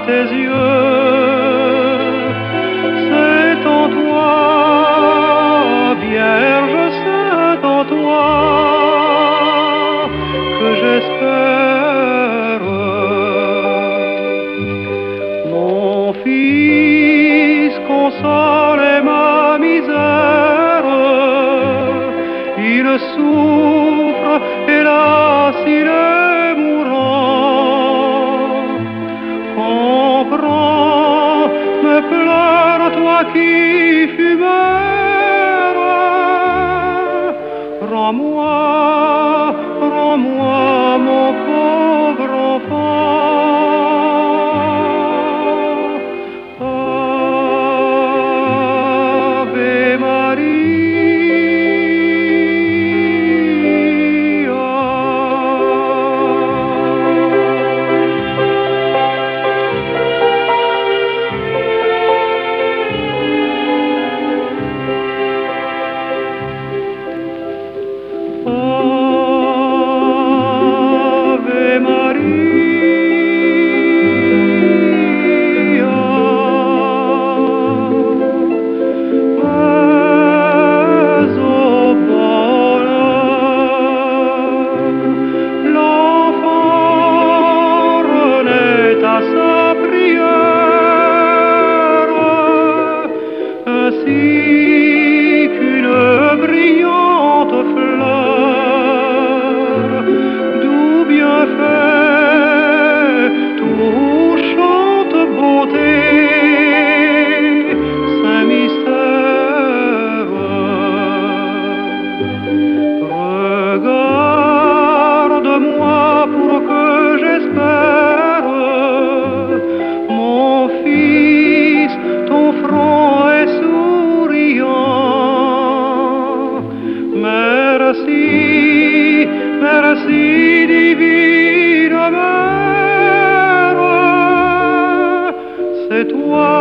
tes yeux. C'est en toi, Vierge, c'est en toi que j'espère. Mon fils, consolez ma misère. Il souffre, hélas, il est mourant. Comprends, me pleure, toi qui fus mère. Rends-moi mon pauvre enfant. Ave Maria. Ave Maria. Mais au bonheur, l'enfant renaît à sa prière, ainsi qu'une brillante fleur, d'où bienfait, touchante beauté, saint mystère. Regarde-moi pour que j'espère, mon fils, ton front est souriant. Merci, merci divine mère, c'est toi